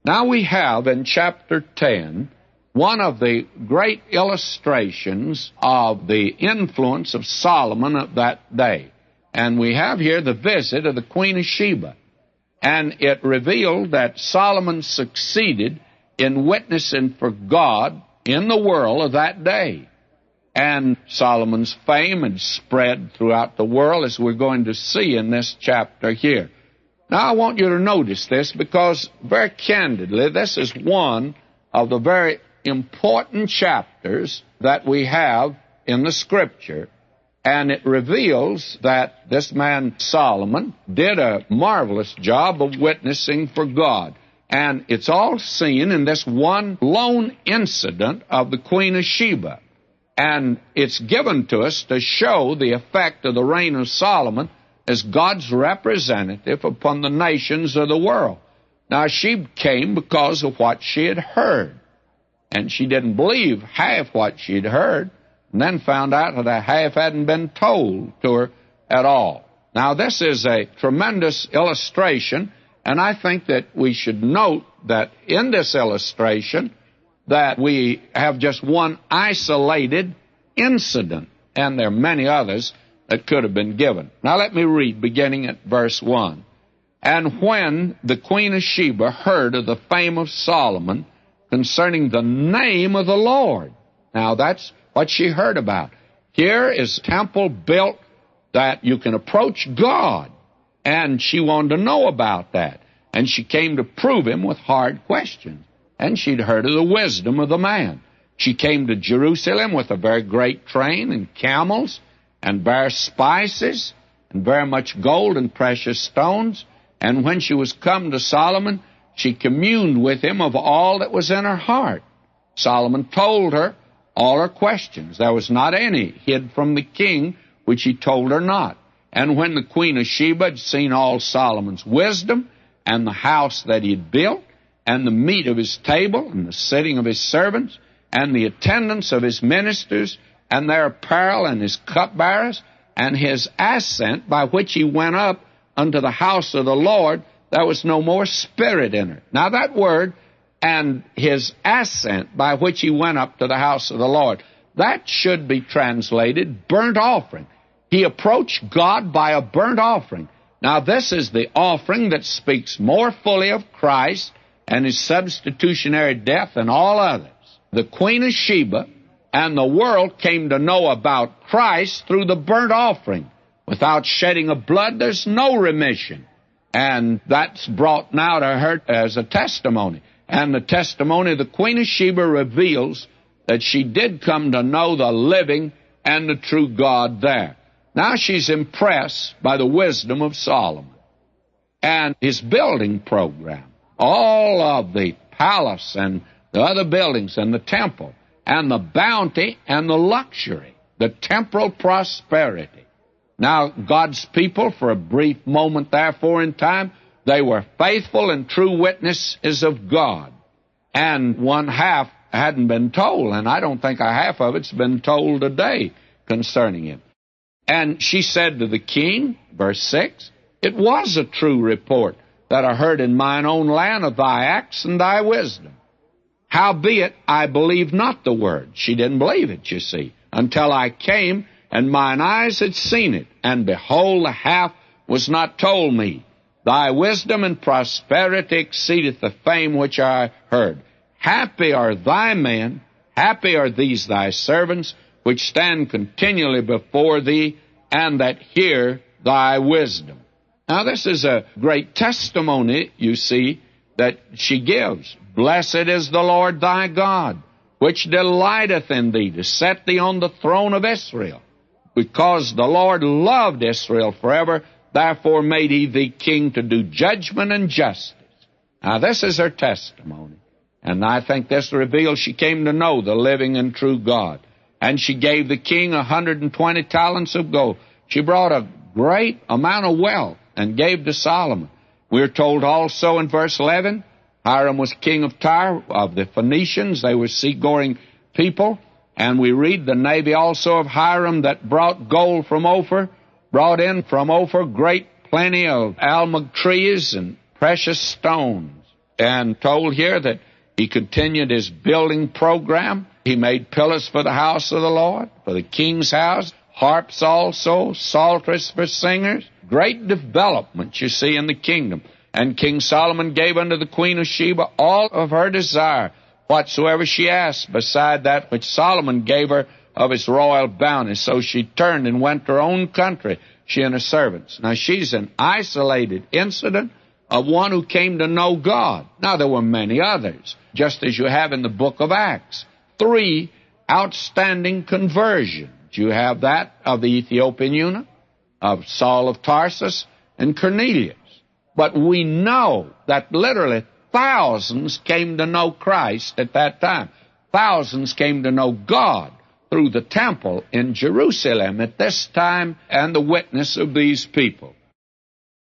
Now we have in chapter 10 one of the great illustrations of the influence of Solomon of that day. And we have here the visit of the Queen of Sheba. And it revealed that Solomon succeeded in witnessing for God in the world of that day. And Solomon's fame had spread throughout the world, as we're going to see in this chapter here. Now, I want you to notice this because, very candidly, this is one of the very important chapters that we have in the Scripture. And it reveals that this man, Solomon, did a marvelous job of witnessing for God. And it's all seen in this one lone incident of the Queen of Sheba. And it's given to us to show the effect of the reign of Solomon as God's representative upon the nations of the world. Now, she came because of what she had heard. And she didn't believe half what she'd heard, and then found out that half hadn't been told to her at all. Now, this is a tremendous illustration, and I think that we should note that in this illustration that we have just one isolated incident, and there are many others that could have been given. Now, let me read, beginning at verse 1. And when the Queen of Sheba heard of the fame of Solomon concerning the name of the Lord. Now, that's what she heard about. Here is a temple built that you can approach God, and she wanted to know about that. And she came to prove him with hard questions. And she'd heard of the wisdom of the man. She came to Jerusalem with a very great train and camels and bare spices and very much gold and precious stones. And when she was come to Solomon, she communed with him of all that was in her heart. Solomon told her all her questions. There was not any hid from the king which he told her not. And when the Queen of Sheba had seen all Solomon's wisdom, and the house that he had built, and the meat of his table, and the sitting of his servants, and the attendance of his ministers, and their apparel, and his cupbearers, and his ascent by which he went up unto the house of the Lord, there was no more spirit in her. Now that word, and his ascent by which he went up to the house of the Lord, that should be translated burnt offering. He approached God by a burnt offering. Now this is the offering that speaks more fully of Christ and his substitutionary death than all others. The Queen of Sheba and the world came to know about Christ through the burnt offering. Without shedding of blood, there's no remission. And that's brought now to her as a testimony. And the testimony of the Queen of Sheba reveals that she did come to know the living and the true God there. Now she's impressed by the wisdom of Solomon and his building program. All of the palace and the other buildings and the temple and the bounty and the luxury, the temporal prosperity. Now, God's people, for a brief moment therefore in time, they were faithful and true witnesses of God. And one half hadn't been told, and I don't think a half of it's been told today concerning him. And she said to the king, verse 6, it was a true report that I heard in mine own land of thy acts and thy wisdom. Howbeit, I believed not the word. She didn't believe it, you see, until I came, and mine eyes had seen it, and behold, the half was not told me. Thy wisdom and prosperity exceedeth the fame which I heard. Happy are thy men, happy are these thy servants, which stand continually before thee, and that hear thy wisdom. Now, this is a great testimony, you see, that she gives. Blessed is the Lord thy God, which delighteth in thee to set thee on the throne of Israel. Because the Lord loved Israel forever, therefore made he thee king to do judgment and justice. Now, this is her testimony. And I think this reveals she came to know the living and true God. And she gave the king 120 talents of gold. She brought a great amount of wealth and gave to Solomon. We're told also in verse 11, Hiram was king of Tyre, of the Phoenicians. They were seagoing people. And we read the navy also of Hiram that brought gold from Ophir, brought in from Ophir great plenty of almug trees and precious stones. and told here that he continued his building program. He made pillars for the house of the Lord, for the king's house, harps also, psalteries for singers. Great development you see in the kingdom. And King Solomon gave unto the queen of Sheba all of her desire, whatsoever she asked, beside that which Solomon gave her of his royal bounty. So she turned and went to her own country, she and her servants. Now she's an isolated incident of one who came to know God. Now there were many others, just as you have in the book of Acts. 3 outstanding conversions. You have that of the Ethiopian eunuch, of Saul of Tarsus, and Cornelius. But we know that literally thousands came to know Christ at that time. Thousands came to know God through the temple in Jerusalem at this time and the witness of these people.